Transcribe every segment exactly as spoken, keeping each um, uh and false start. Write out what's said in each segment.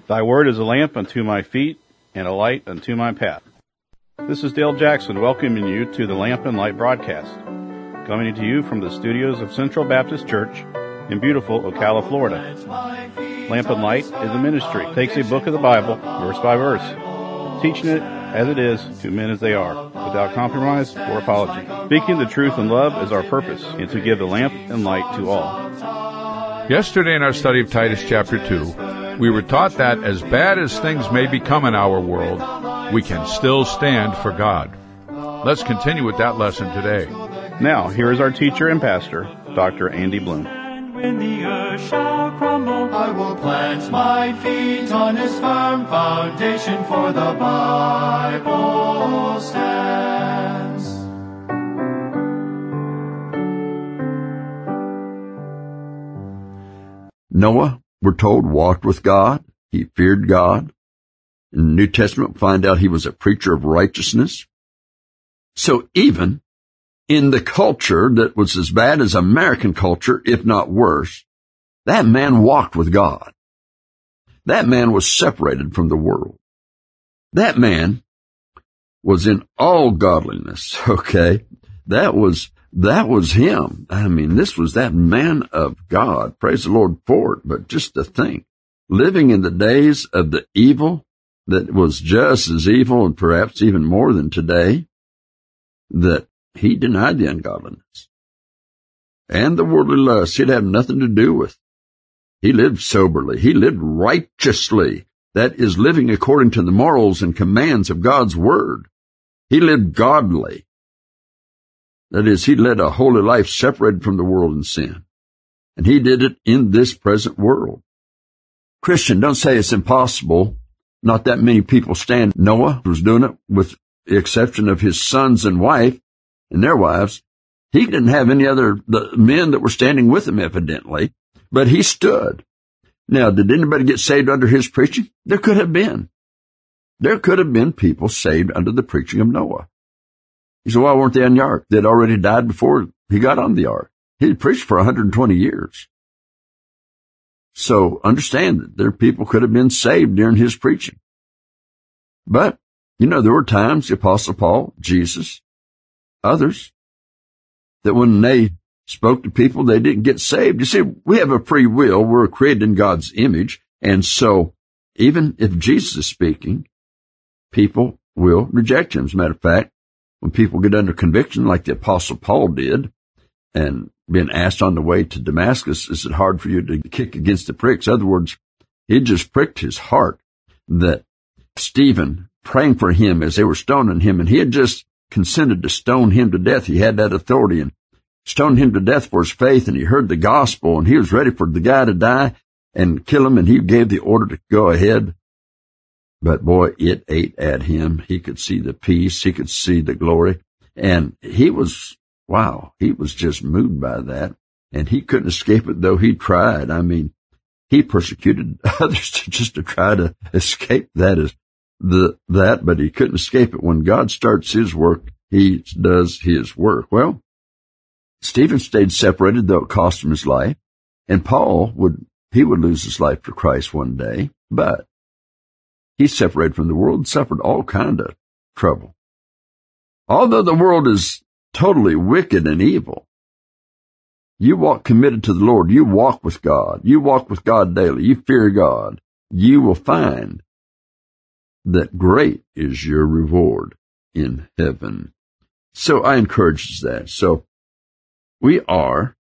Thy word is a lamp unto my feet and a light unto my path. This is Dale Jackson welcoming you to the Lamp and Light broadcast, coming to you from the studios of Central Baptist Church in beautiful Ocala, Florida. Lamp and Light is a ministry. It takes a book of the Bible, verse by verse, teaching it as it is to men as they are, without compromise or apology. Speaking the truth in love is our purpose, and to give the lamp and light to all. Yesterday in our study of Titus chapter two, we were taught that as bad as things may become in our world, we can still stand for God. Let's continue with that lesson today. Now, here is our teacher and pastor, Doctor Andy Bloom. When the earth shall crumble, I will plant my feet on his firm foundation, for the Bible stands. Noah, we're told, walked with God. He feared God. In the New Testament, we find out he was a preacher of righteousness. So even in the culture that was as bad as American culture, if not worse, that man walked with God. That man was separated from the world. That man was in all godliness, okay? That was, that was him. I mean, this was that man of God. Praise the Lord for it. But just to think, living in the days of the evil that was just as evil and perhaps even more than today, that he denied the ungodliness and the worldly lust he'd have nothing to do with. He lived soberly. He lived righteously. That is, living according to the morals and commands of God's word. He lived godly. That is, he led a holy life separated from the world and sin. And he did it in this present world. Christian, don't say it's impossible. Not that many people stand. Noah was doing it, with the exception of his sons and wife and their wives. He didn't have any other the men that were standing with him, evidently, but he stood. Now, did anybody get saved under his preaching? There could have been. There could have been people saved under the preaching of Noah. You say, why weren't they on the ark? They'd already died before he got on the ark. He had preached for one hundred twenty years. So understand that there people could have been saved during his preaching. But, you know, there were times, the Apostle Paul, Jesus, others, that when they spoke to people, they didn't get saved. You see, we have a free will. We're created in God's image. And so even if Jesus is speaking, people will reject him. As a matter of fact, when people get under conviction like the Apostle Paul did, and being asked on the way to Damascus, is it hard for you to kick against the pricks? In other words, it just pricked his heart that Stephen, praying for him as they were stoning him, and he had just consented to stone him to death. He had that authority, and stoned him to death for his faith, and he heard the gospel, and he was ready for the guy to die and kill him, and he gave the order to go ahead. But boy, it ate at him. He could see the peace. He could see the glory. And he was, wow, he was just moved by that. And he couldn't escape it, though he tried. I mean, he persecuted others to just to try to escape that is the, that, but he couldn't escape it. When God starts his work, he does his work. Well, Stephen stayed separated, though it cost him his life. And Paul would, he would lose his life for Christ one day, but he separated from the world and suffered all kind of trouble. Although the world is totally wicked and evil, you walk committed to the Lord. You walk with God. You walk with God daily. You fear God. You will find that great is your reward in heaven. So I encourage that. So we are,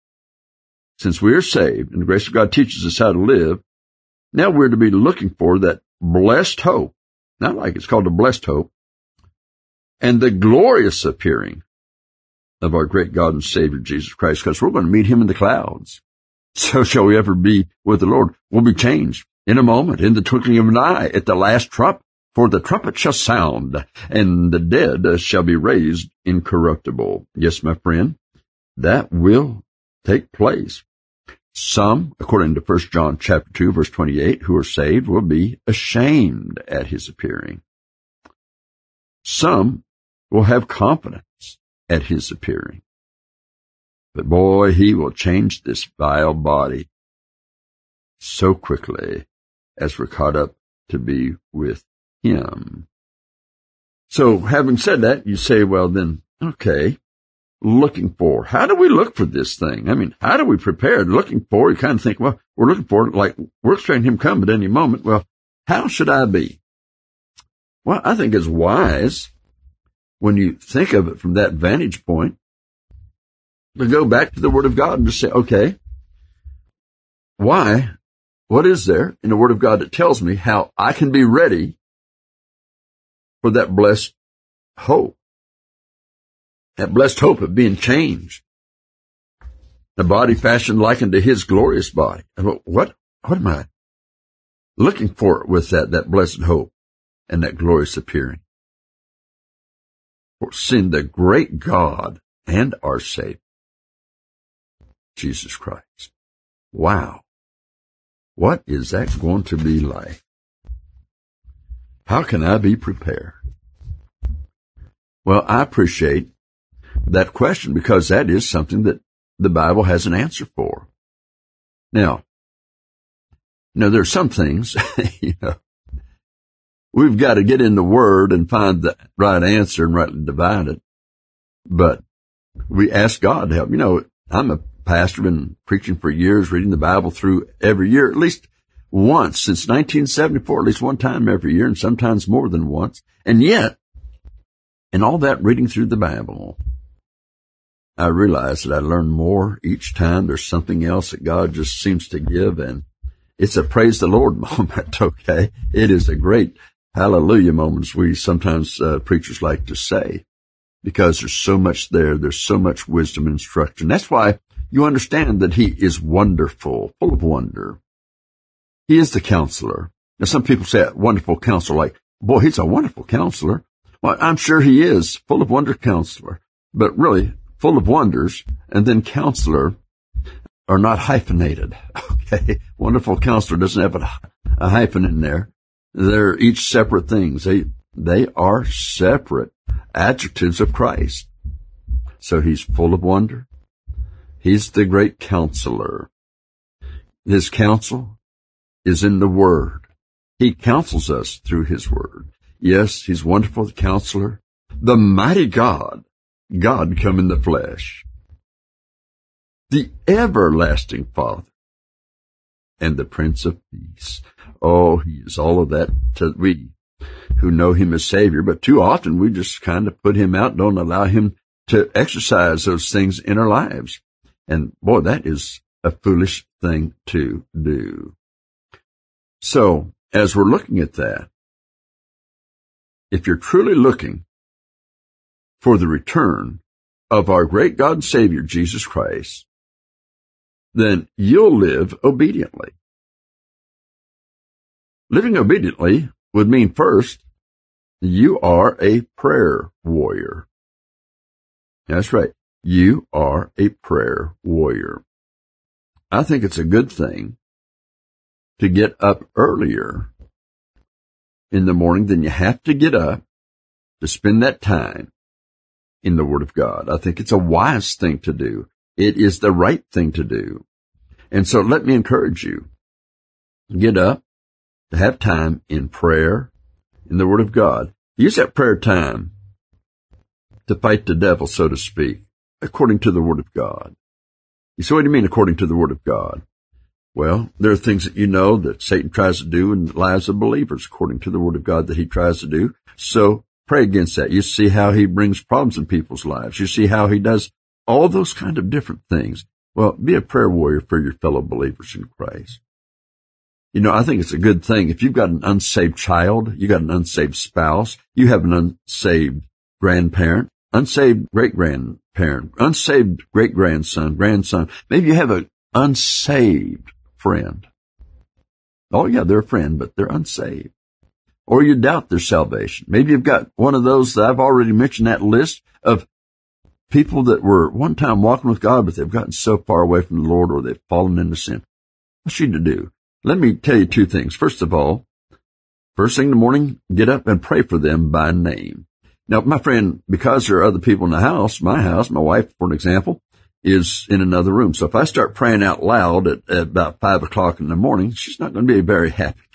since we are saved, and the grace of God teaches us how to live, now we're to be looking for that blessed hope, not like it's called a blessed hope, and the glorious appearing of our great God and Savior, Jesus Christ, because we're going to meet him in the clouds. So shall we ever be with the Lord. We'll be changed in a moment, in the twinkling of an eye, at the last trump, for the trumpet shall sound, and the dead shall be raised incorruptible. Yes, my friend, that will take place. Some, according to First John chapter two, verse twenty-eight, who are saved will be ashamed at his appearing. Some will have confidence at his appearing. But boy, he will change this vile body so quickly. as we're caught up to be with him. So having said that, you say, well then, okay, looking for, how do we look for this thing? I mean, how do we prepare? Looking for, you kind of think, well, we're looking for it like we're expecting him to come at any moment. Well, how should I be? Well, I think it's wise when you think of it from that vantage point to go back to the Word of God and just say, okay, why, what is there in the Word of God that tells me how I can be ready for that blessed hope? That blessed hope of being changed. The body fashioned like unto his glorious body. What, what am I looking for with that, that blessed hope and that glorious appearing? For seeing the great God and our Savior, Jesus Christ. Wow. What is that going to be like? How can I be prepared? Well, I appreciate that question because that is something that the Bible has an answer for. Now, you know, there are some things, you know, we've got to get in the Word and find the right answer and rightly divide it. But we ask God to help. You know, I'm a pastor, been preaching for years, reading the Bible through every year, at least once since nineteen seventy-four, at least one time every year, and sometimes more than once. And yet, in all that reading through the Bible, I realize that I learn more each time. There's something else that God just seems to give, and it's a praise the Lord moment, okay? It is a great hallelujah moment, as we sometimes uh, preachers like to say, because there's so much there. There's so much wisdom and instruction. That's why you understand that he is wonderful, full of wonder. He is the counselor. Now, some people say a wonderful counselor, like, boy, he's a wonderful counselor. Well, I'm sure he is, full of wonder counselor. But really, full of wonders, and then counselor are not hyphenated. Okay. Wonderful counselor doesn't have a, a hyphen in there. They're each separate things. They, they are separate adjectives of Christ. So he's full of wonder. He's the great counselor. His counsel is in the Word. He counsels us through his Word. Yes, he's wonderful, the counselor, the mighty God. God come in the flesh, the everlasting Father, and the Prince of Peace. Oh, he is all of that to we who know him as Savior, but too often we just kind of put him out, don't allow him to exercise those things in our lives. And boy, that is a foolish thing to do. So, as we're looking at that, if you're truly looking for the return of our great God and Savior, Jesus Christ, then you'll live obediently. Living obediently would mean, first, you are a prayer warrior. That's right. You are a prayer warrior. I think it's a good thing to get up earlier in the morning than you have to get up to spend that time in the Word of God. I think it's a wise thing to do. It is the right thing to do. And so let me encourage you. Get up to have time in prayer, in the Word of God. Use that prayer time to fight the devil, so to speak, according to the Word of God. You say, what do you mean according to the Word of God? Well, there are things that you know that Satan tries to do in the lives of believers, according to the Word of God, that he tries to do. So pray against that. You see how he brings problems in people's lives. You see how he does all those kind of different things. Well, be a prayer warrior for your fellow believers in Christ. You know, I think it's a good thing. If you've got an unsaved child, you got an unsaved spouse, you have an unsaved grandparent, unsaved great-grandparent, unsaved great-grandson, grandson, maybe you have an unsaved friend. Oh, yeah, they're a friend, but they're unsaved. Or you doubt their salvation. Maybe you've got one of those that I've already mentioned, that list of people that were one time walking with God, but they've gotten so far away from the Lord, or they've fallen into sin. What's you to do? Let me tell you two things. First of all, first thing in the morning, get up and pray for them by name. Now, my friend, because there are other people in the house, my house, my wife, for an example, is in another room. So if I start praying out loud at, at about five o'clock in the morning, she's not going to be very happy.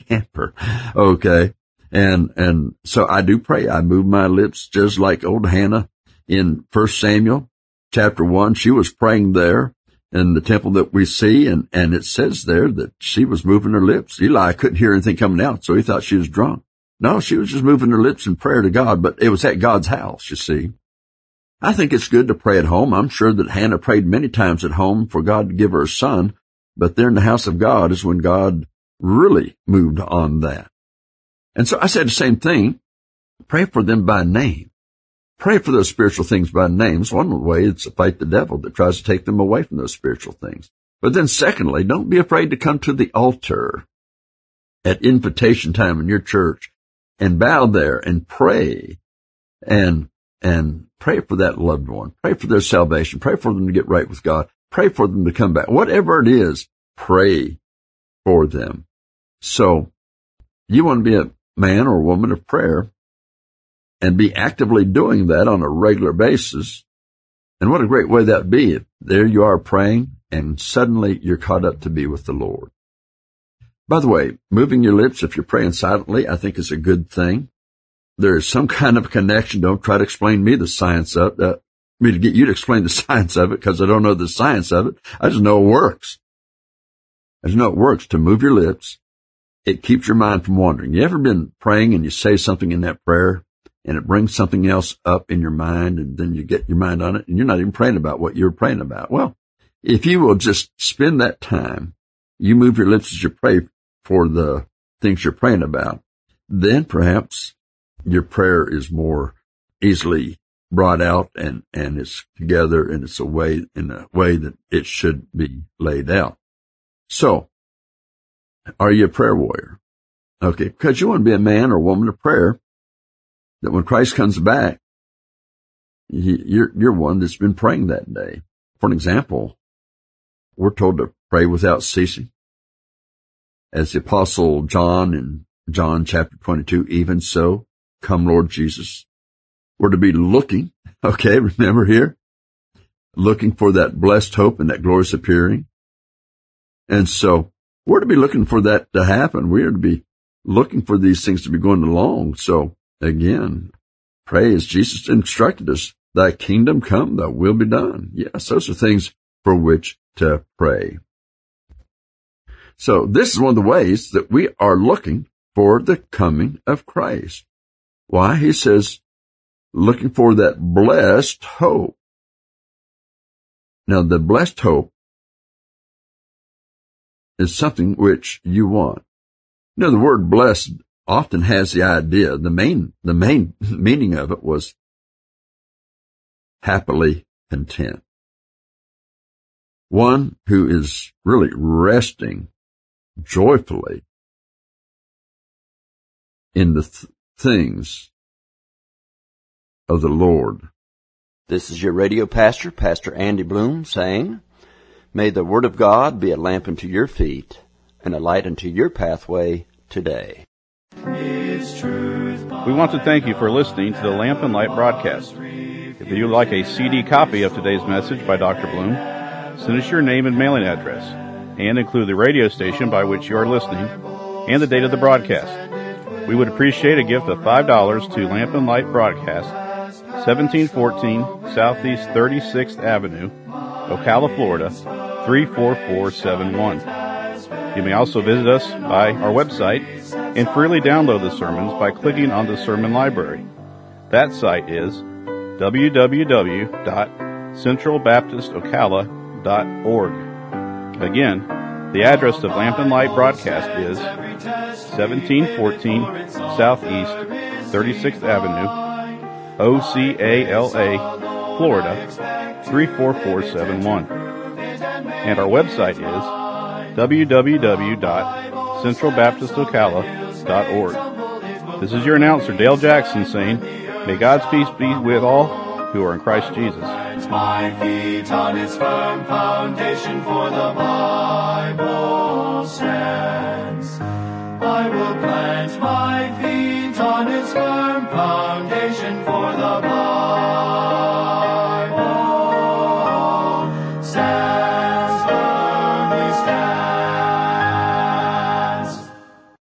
camper. Okay. And, and so I do pray. I move my lips just like old Hannah in First Samuel chapter one. She was praying there in the temple that we see, and, and it says there that she was moving her lips. Eli couldn't hear anything coming out, so he thought she was drunk. No, she was just moving her lips in prayer to God, but it was at God's house, you see. I think it's good to pray at home. I'm sure that Hannah prayed many times at home for God to give her a son, but there in the house of God is when God really moved on that. And so I said the same thing. Pray for them by name. Pray for those spiritual things by name. It's one way it's to fight the devil that tries to take them away from those spiritual things. But then secondly, don't be afraid to come to the altar at invitation time in your church and bow there and pray and, and pray for that loved one. Pray for their salvation. Pray for them to get right with God. Pray for them to come back. Whatever it is, pray for them. So you want to be a man or woman of prayer and be actively doing that on a regular basis. And what a great way that would be if there you are praying and suddenly you're caught up to be with the Lord. By the way, moving your lips if you're praying silently, I think is a good thing. There is some kind of connection. Don't try to explain me the science of it. Uh, me to get you to explain the science of it, because I don't know the science of it. I just know it works. I just know it works to move your lips. It keeps your mind from wandering. You ever been praying and you say something in that prayer and it brings something else up in your mind, and then you get your mind on it and you're not even praying about what you're praying about? Well, if you will just spend that time, you move your lips as you pray for the things you're praying about, then perhaps your prayer is more easily brought out and, and it's together and it's a way, in a way that it should be laid out. So, are you a prayer warrior? Okay, because you want to be a man or woman of prayer that when Christ comes back, you're, you're one that's been praying that day. For an example, we're told to pray without ceasing. As the Apostle John in John chapter twenty-two, even so, come Lord Jesus. We're to be looking, okay, remember here, looking for that blessed hope and that glorious appearing. And so we're to be looking for that to happen. We are to be looking for these things to be going along. So again, pray as Jesus instructed us, thy kingdom come, thy will be done. Yes, those are things for which to pray. So this is one of the ways that we are looking for the coming of Christ. Why? He says, looking for that blessed hope. Now, the blessed hope is something which you want. You know, the word blessed often has the idea, the main, the main meaning of it was happily content. One who is really resting joyfully in the th- things of the Lord. This is your radio pastor, Pastor Andy Bloom, saying, may the Word of God be a lamp unto your feet and a light unto your pathway today. We want to thank you for listening to the Lamp and Light broadcast. If you'd like a C D copy of today's message by Doctor Bloom, send us your name and mailing address, and include the radio station by which you are listening and the date of the broadcast. We would appreciate a gift of five dollars to Lamp and Light Broadcast, seventeen fourteen Southeast thirty-sixth Avenue, Ocala, Florida, three four four seven one. You may also visit us by our website and freely download the sermons by clicking on the sermon library. That site is w w w dot central baptist ocala dot org. Again, the address of Lamp and Light Broadcast is seventeen fourteen Southeast thirty-sixth Avenue, O C A L A, Florida, three four four seven one. And our website is w w w dot central baptist ocala dot org. This is your announcer, Dale Jackson, saying, may God's peace be with all who are in Christ Jesus. My feet on its firm foundation, for the Bible stands. I will plant my feet on its firm foundation, for the Bible